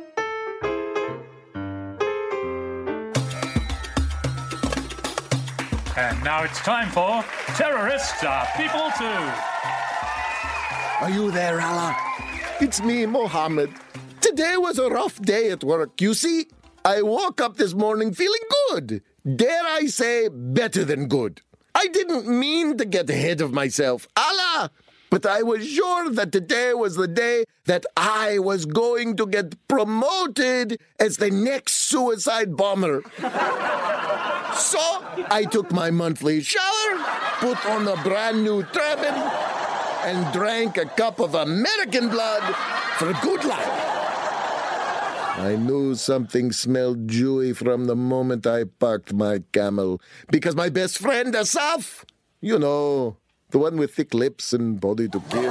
And now it's time for Terrorists Are People Too. Are you there, Allah? It's me, Mohammed. Today was a rough day at work. You see, I woke up this morning feeling good. Dare I say, better than good. I didn't mean to get ahead of myself, Allah, but I was sure that today was the day that I was going to get promoted as the next suicide bomber. So I took my monthly shower, put on a brand new turban, and drank a cup of American blood for good luck. I knew something smelled Jewy from the moment I parked my camel, because my best friend, Asaf, you know, the one with thick lips and body to kill,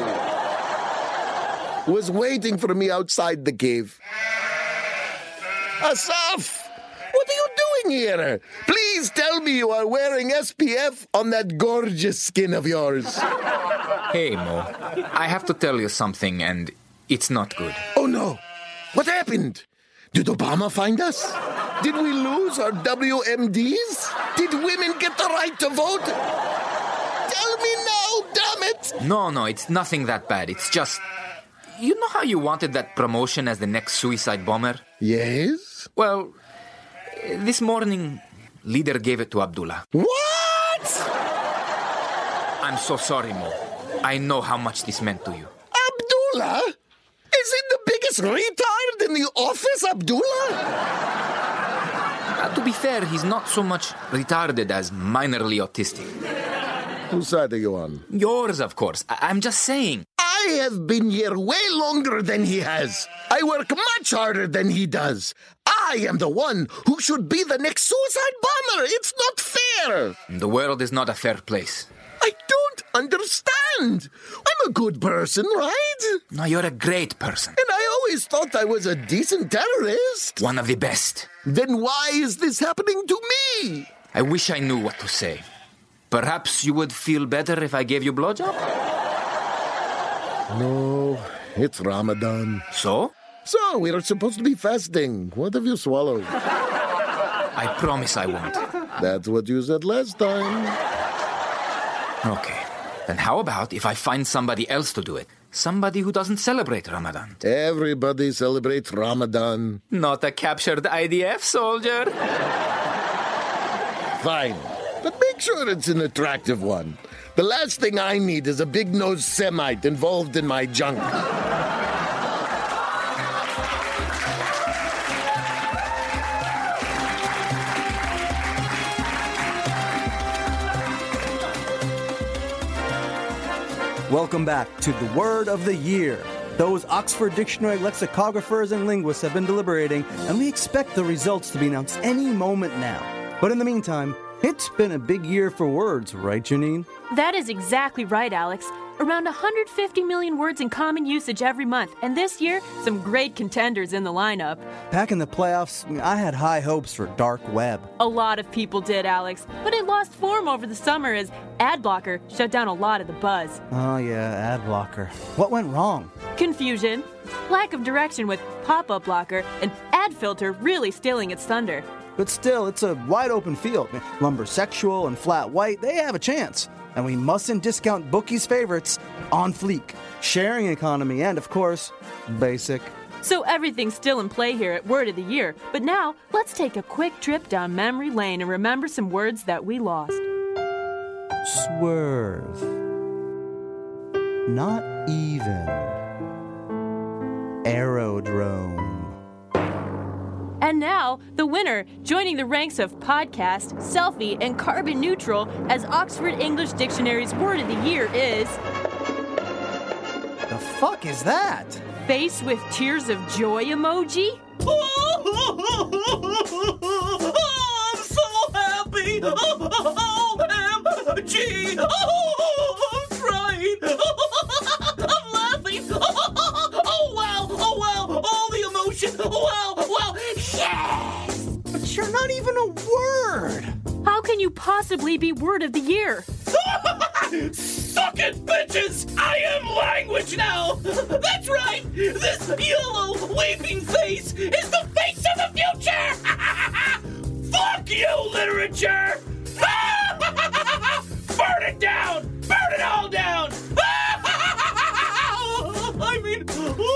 was waiting for me outside the cave. Asaf, what are you doing here? Please tell me you are wearing S P F on that gorgeous skin of yours. Hey, Mo, I have to tell you something, and it's not good. Oh, no. What happened? Did Obama find us? Did we lose our W M Ds? Did women get the right to vote? Tell me now, damn it! No, no, it's nothing that bad. It's just... You know how you wanted that promotion as the next suicide bomber? Yes? Well, this morning, leader gave it to Abdullah. What? I'm so sorry, Mo. I know how much this meant to you. Abdullah? Is it the biggest retard in the office, Abdullah? Uh, to be fair, he's not so much retarded as minorly autistic. Whose side are you on? Yours, of course. I- I'm just saying. I have been here way longer than he has. I work much harder than he does. I am the one who should be the next suicide bomber. It's not fair. The world is not a fair place. I don't understand. I'm a good person, right? No, you're a great person. And I always thought I was a decent terrorist. One of the best. Then why is this happening to me? I wish I knew what to say. Perhaps you would feel better if I gave you a blowjob? No, it's Ramadan. So? So, we are supposed to be fasting. What have you swallowed? I promise I won't. That's what you said last time. Okay. Then how about if I find somebody else to do it? Somebody who doesn't celebrate Ramadan. Everybody celebrates Ramadan. Not a captured I D F soldier. Fine. But make sure it's an attractive one. The last thing I need is a big-nosed Semite involved in my junk. Welcome back to the Word of the Year. Those Oxford Dictionary lexicographers and linguists have been deliberating, and we expect the results to be announced any moment now. But in the meantime, it's been a big year for words, right, Janine? That is exactly right, Alex. Around one hundred fifty million words in common usage every month, and this year, some great contenders in the lineup. Back in the playoffs, I had high hopes for dark web. A lot of people did, Alex, but it lost form over the summer as Adblocker shut down a lot of the buzz. Oh yeah, Adblocker. What went wrong? Confusion, lack of direction with pop-up blocker, and ad filter really stealing its thunder. But still, it's a wide-open field. Lumbersexual and Flat White, they have a chance. And we mustn't discount Bookie's favorites, On Fleek, Sharing Economy, and, of course, Basic. So everything's still in play here at Word of the Year. But now, let's take a quick trip down memory lane and remember some words that we lost. Swerve. Not even. Aerodrome. And now, the winner, joining the ranks of podcast, selfie, and carbon neutral as Oxford English Dictionary's Word of the Year is... The fuck is that? Face with tears of joy emoji? Oh, I'm so happy! Oh, M G! Oh, I'm crying! I'm laughing! Oh, wow! Oh, wow! All the emotion! Wow! Wow! Yes! But you're not even a word! How can you possibly be Word of the Year? Suck it, bitches! I am language now! That's right! This yellow, weeping face is the face of the future! Fuck you, literature! Burn it down! Burn it all down! I mean...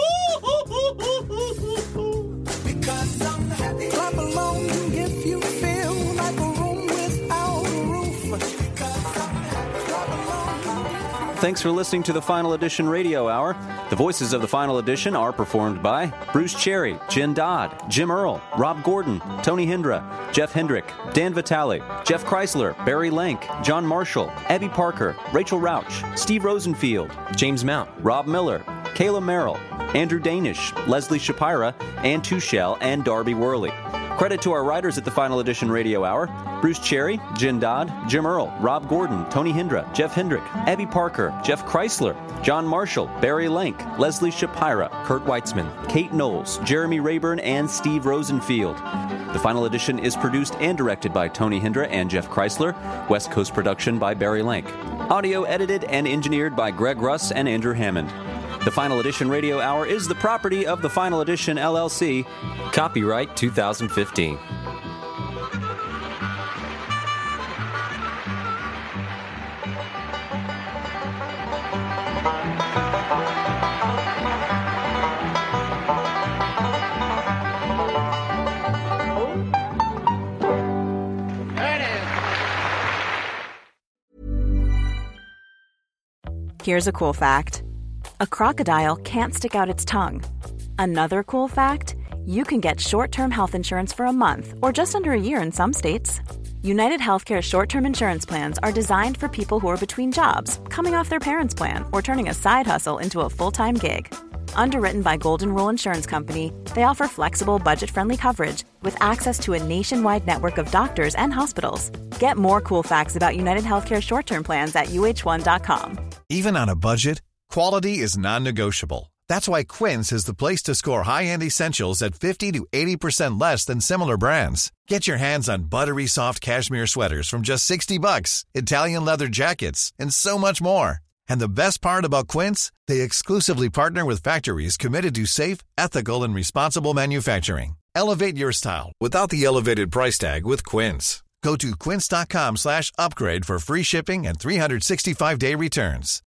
Because I'm happy. Clap along if you feel like a room without a roof. Thanks for listening to the Final Edition Radio Hour. The voices of the Final Edition are performed by Bruce Cherry, Jen Dodd, Jim Earl, Rob Gordon, Tony Hindra, Jeff Hendrick, Dan Vitale, Jeff Chrysler, Barry Lank, John Marshall, Abby Parker, Rachel Rauch, Steve Rosenfield, James Mount, Rob Miller, Kayla Merrill, Andrew Danish, Leslie Shapira, Ann Tuchel, and Darby Worley. Credit to our writers at the Final Edition Radio Hour: Bruce Cherry, Jen Dodd, Jim Earl, Rob Gordon, Tony Hindra, Jeff Hendrick, Abby Parker, Jeff Chrysler, John Marshall, Barry Lank, Leslie Shapira, Kurt Weitzman, Kate Knowles, Jeremy Rayburn, and Steve Rosenfield. The Final Edition is produced and directed by Tony Hindra and Jeff Chrysler. West Coast production by Barry Lank. Audio edited and engineered by Greg Russ and Andrew Hammond. The Final Edition Radio Hour is the property of the Final Edition, L L C. Copyright two thousand fifteen. Here's a cool fact. A crocodile can't stick out its tongue. Another cool fact, you can get short-term health insurance for a month or just under a year in some states. United Healthcare short-term insurance plans are designed for people who are between jobs, coming off their parents' plan, or turning a side hustle into a full-time gig. Underwritten by Golden Rule Insurance Company, they offer flexible, budget-friendly coverage with access to a nationwide network of doctors and hospitals. Get more cool facts about United Healthcare short-term plans at U H one dot com. Even on a budget, quality is non-negotiable. That's why Quince is the place to score high-end essentials at fifty to eighty percent less than similar brands. Get your hands on buttery soft cashmere sweaters from just sixty bucks, Italian leather jackets, and so much more. And the best part about Quince, they exclusively partner with factories committed to safe, ethical, and responsible manufacturing. Elevate your style without the elevated price tag with Quince. Go to quince.com slash upgrade for free shipping and three sixty-five day returns.